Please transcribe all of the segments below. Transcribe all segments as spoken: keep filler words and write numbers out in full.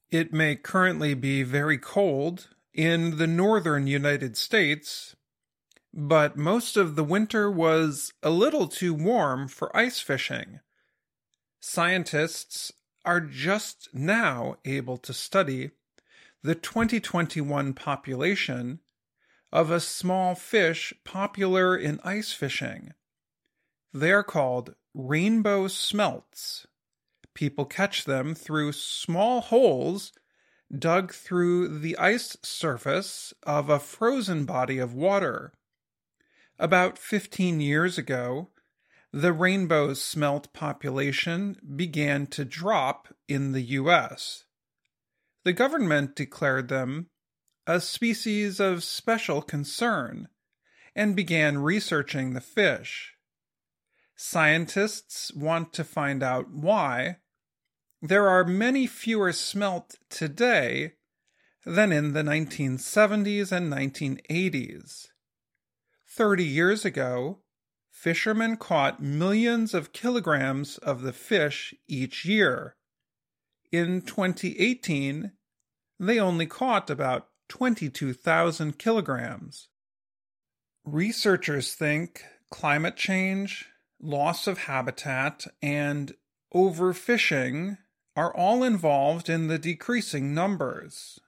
It may currently be very cold in the northern United States, but most of the winter was a little too warm for ice fishing. Scientists are just now able to study the twenty twenty-one population of a small fish popular in ice fishing. They are called rainbow smelts. People catch them through small holes dug through the ice surface of a frozen body of water. About fifteen years ago, the rainbow smelt population began to drop in the U S. The government declared them a species of special concern and began researching the fish. Scientists want to find out why there are many fewer smelt today than in the nineteen seventies and nineteen eighties. Thirty years ago, fishermen caught millions of kilograms of the fish each year. In twenty eighteen, they only caught about twenty-two thousand kilograms. Researchers think climate change, loss of habitat, and overfishing are all involved in the decreasing numbers.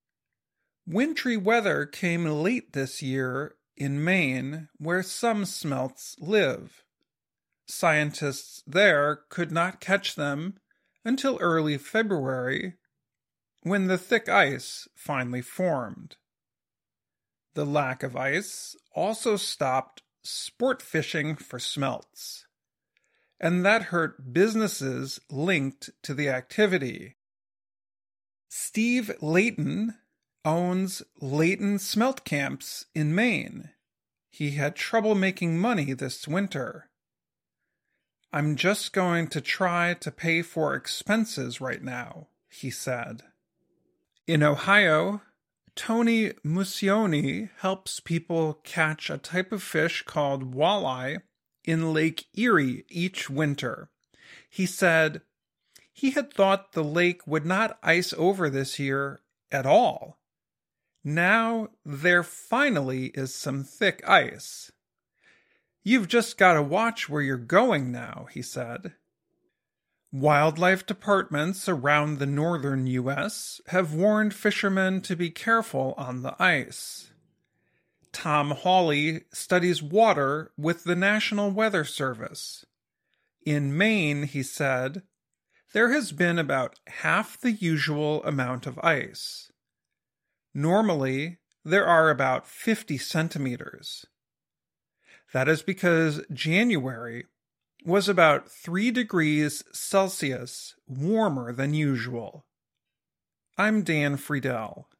Wintry weather came late this year in Maine, where some smelts live. Scientists there could not catch them until early February, when the thick ice finally formed. The lack of ice also stopped sport fishing for smelts, and that hurt businesses linked to the activity. Steve Layton owns Layton Smelt Camps in Maine. He had trouble making money this winter. "I'm just going to try to pay for expenses right now," he said. In Ohio, Tony Muccioni helps people catch a type of fish called walleye in Lake Erie each winter. He said he had thought the lake would not ice over this year at all. Now there finally is some thick ice. "You've just got to watch where you're going now," he said. Wildlife departments around the northern U S have warned fishermen to be careful on the ice. Tom Hawley studies water with the National Weather Service. In Maine, he said, there has been about half the usual amount of ice. Normally, there are about fifty centimeters. That is because January was about three degrees Celsius warmer than usual. I'm Dan Friedel.